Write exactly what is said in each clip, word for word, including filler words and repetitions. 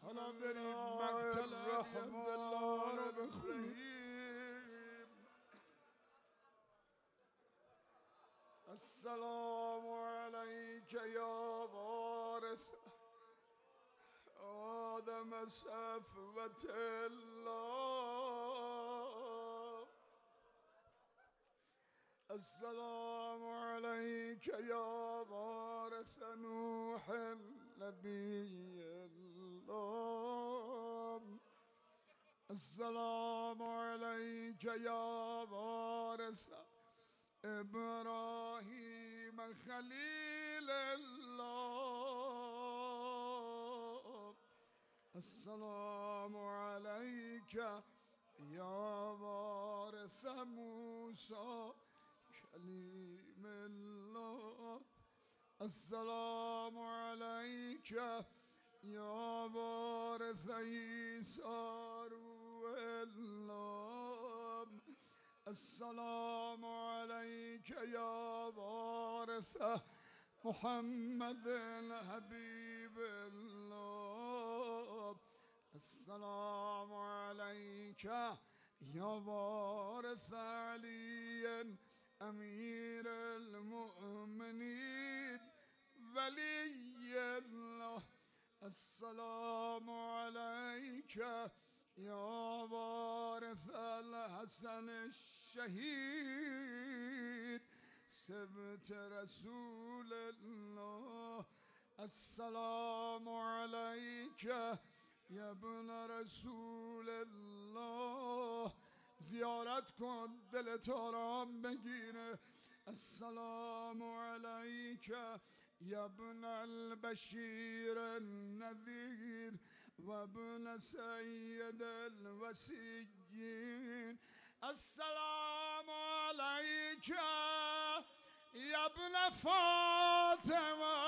حالا بریم مقتل عبدالله رو بخونیم. السلام علیک یا وارث آدم صفوت الله. السلام عليك يا وارث نوح نبي الله. السلام عليك يا وارث إبراهيم خليل الله. السلام عليك يا وارث موسى كليم الله. السلام عليك يا وارث عيسى روح الله. السلام عليك يا وارث محمد حبيب الله. السلام عليك يا وارث علي أمير المؤمنين ولي الله. السلام عليك يا وارث الحسن الشهيد سبت رسول الله. السلام عليك يا ابن رسول الله. زیارت کن دلت آرام بگیره. السلام عليك يا ابن البشير النذير وابن سيد الوسيين. السلام عليك يا ابن فاطمة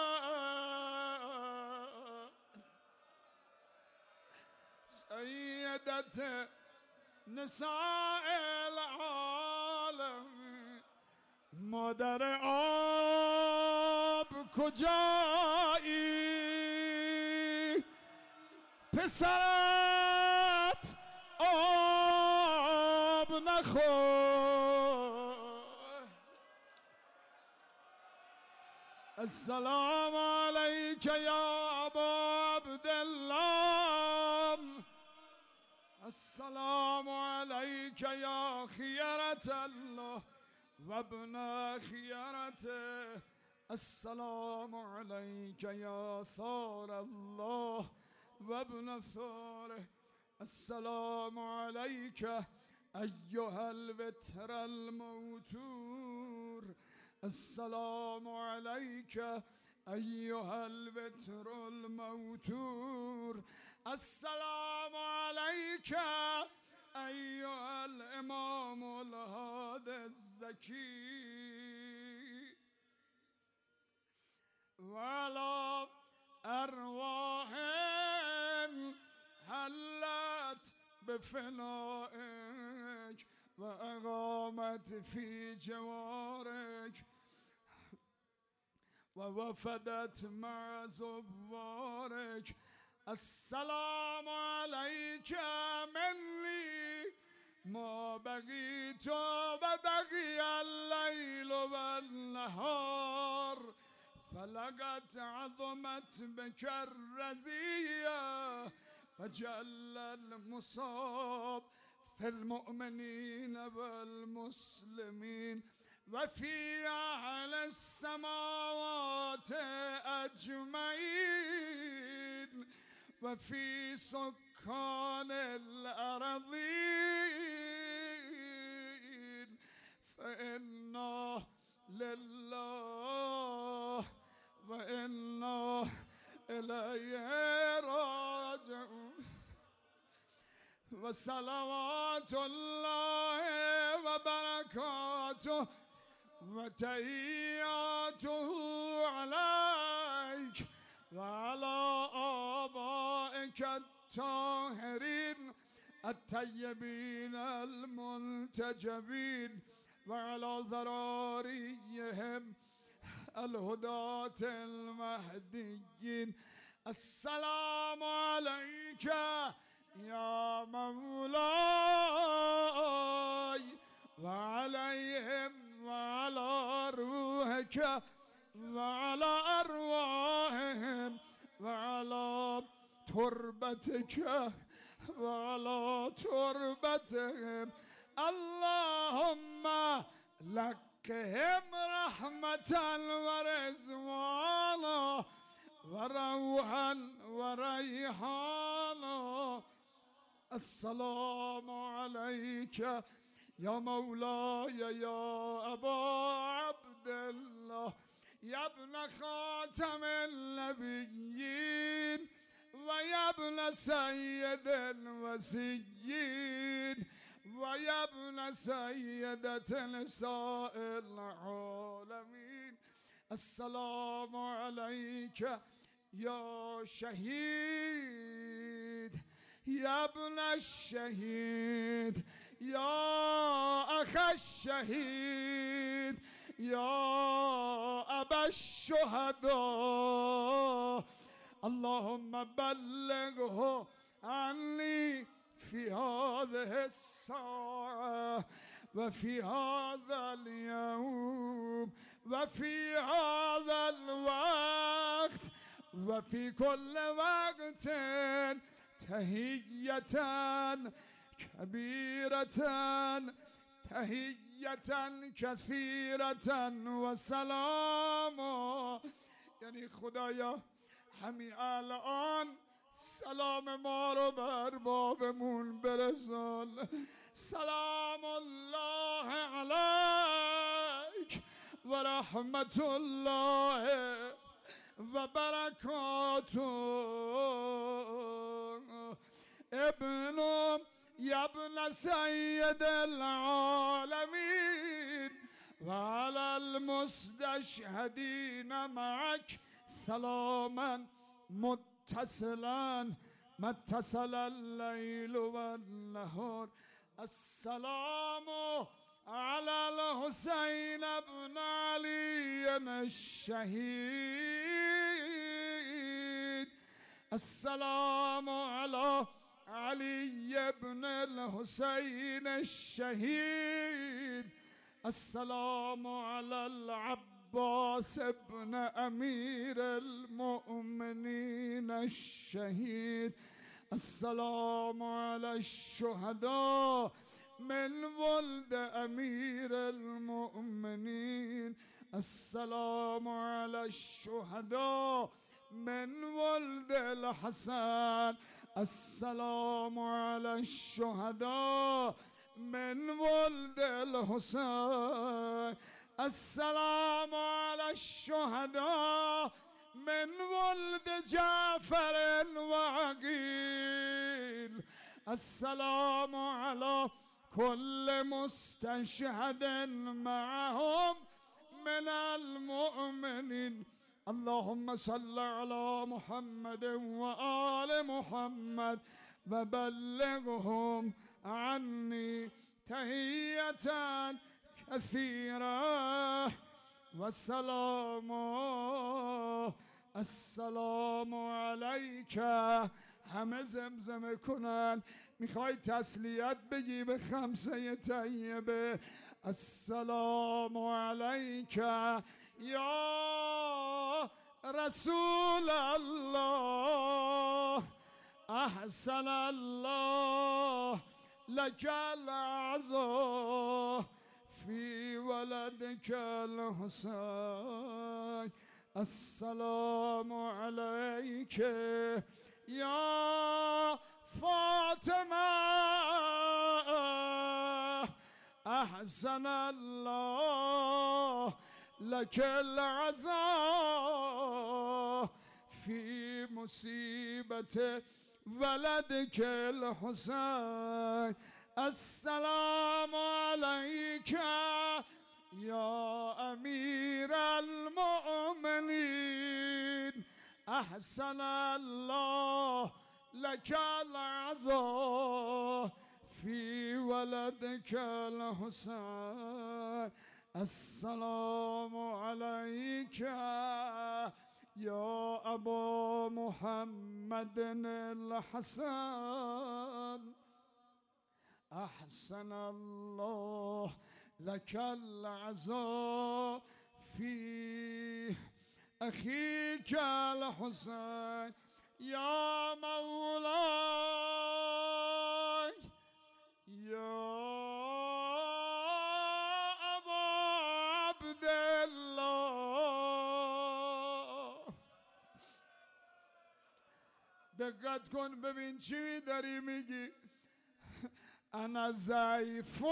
سيدة نساء العالمين. مادر آب کجایی؟ پسرت آب نخور. السلام عليك يا أبا عبد الله. السلام عليك يا خيرة الله وابن خيرته. السلام عليك يا ثار الله وابن ثاره. السلام عليك أيها الوتر الموتور. السلام عليك أيها الوتر الموتور. السلام عليك أيها الإمام الهادي الزكي وعلى أرواح حلت بفنائك وأقامت في جوارك ووفدت مع زوارك. السلام عليك مني ما بقيت وبقي الليل والنهار. فلقد عظمت بك الرزية وجل المصاب في المؤمنين والمسلمين وفي أهل السماوات أجمعين وفي سكان الأرضين. فإنا لله وإنا إليه راجعون. وصلوات الله وبركاته وتحياته عليك وعلى آبائك الطاهرين الطيبين المنتجبين وعلى ذراريهم الهداة المهديين. السلام عليكم عليك يا مولاي وعليهم وعلى روحك وعلى أرواحهم وعلى تربتك وعلى تربتهم اللهم لكهم رحمة ورزوانا وروحا وريحانا. السلام عليك يا مولاي يا أبا عبد الله يا ابن خاتم النبيين ويا ابن سيد الوصيين ويا ابن سيدة نساء العالمين. السلام عليك يا شهيد يا ابن الشهيد يا أخ الشهيد يا أبا الشهداء. اللهم بلغه عني في هذه الساعة وفي هذا اليوم وفي هذا الوقت وفي كل وقت تحية كبيرة تحية كثيرة وسلاما. یعنی خدایا همین الان سلام ما رو بر بابمون برسان. سلام الله علیک و رحمت الله و برکاته. ابن یا ابن سید العالمین و علی المستشهدین معک سلاما متصلا ما اتصل الليل والنهار. السلام على الحسين بن علي الشهيد. السلام على علي بن الحسين الشهيد. السلام على العباس بن أمير المؤمنين الشهيد. السلام على الشهداء من ولد أمير المؤمنين. السلام على الشهداء من ولد الحسن. السلام على الشهداء من ولد الحسين. السلام على الشهداء من ولد جعفر وعقيل. السلام على كل مستشهد معهم من المؤمنين. اللهم صل على محمد وآل محمد وبلغهم عني تحية كثيرة والسلام. السلام عليك. همه زمزمه کنن. میخوای تسلیت بگی به خمسه طیبه. السلام عليك يا رسول الله احسن الله لك العزاء في ولدك الحسين. السلام عليك يا فاطمة احسن الله لك العزاء في مصيبة ولدك الحسين. السلام عليك يا أمير المؤمنين أحسن الله لك العزاء في ولدك الحسين. السلام عليك یا ابا محمد الحسن احسن الله لك العزا في اخيك الحسين یا مولاي یا ابا عبدالله. دقت کن ببین چی داری میگی. انا ضعیفک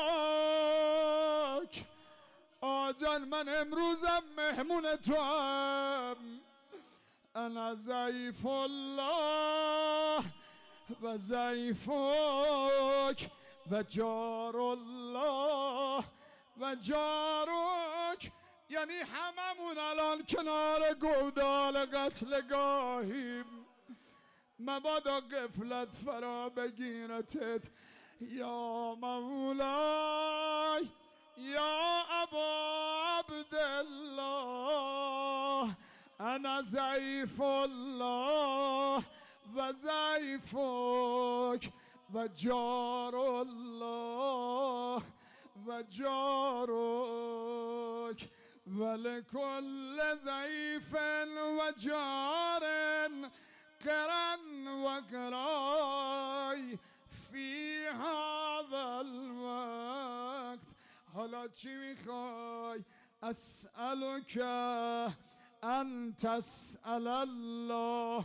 آجان، من امروزم مهمون تو هم. انا ضعیف الله و ضعیفک و جار الله و جارک، یعنی هممون الان کنار گودال قتلگاهیم. مبادا غفلت فرا بگیرتت. یا مولای یا ابا عبدالله انا ضعیف الله و ضعیفک و جار الله و جارک ولکل ضعیف و جار قرن و قرای فی هذا الوقت. حالا چی میخوای؟ اسألک ان تسأل الله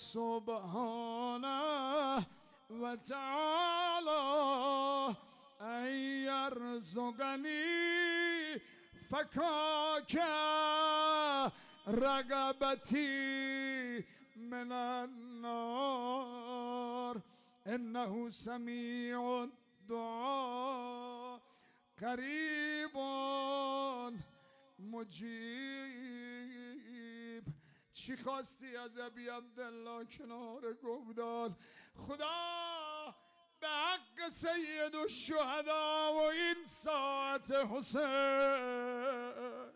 سبحانه و تعالی ان یرزقنی فکاک رغبتی من النار انه سمیع الدعاء قریب مجیب. چی خواستی از ابی عبدالله کنار گودال؟ خدا به حق سید الشهدا و این ساعت حسین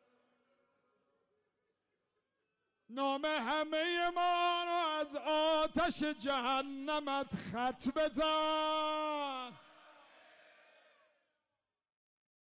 نام همه ما رو از آتش جهنمت خط بزن.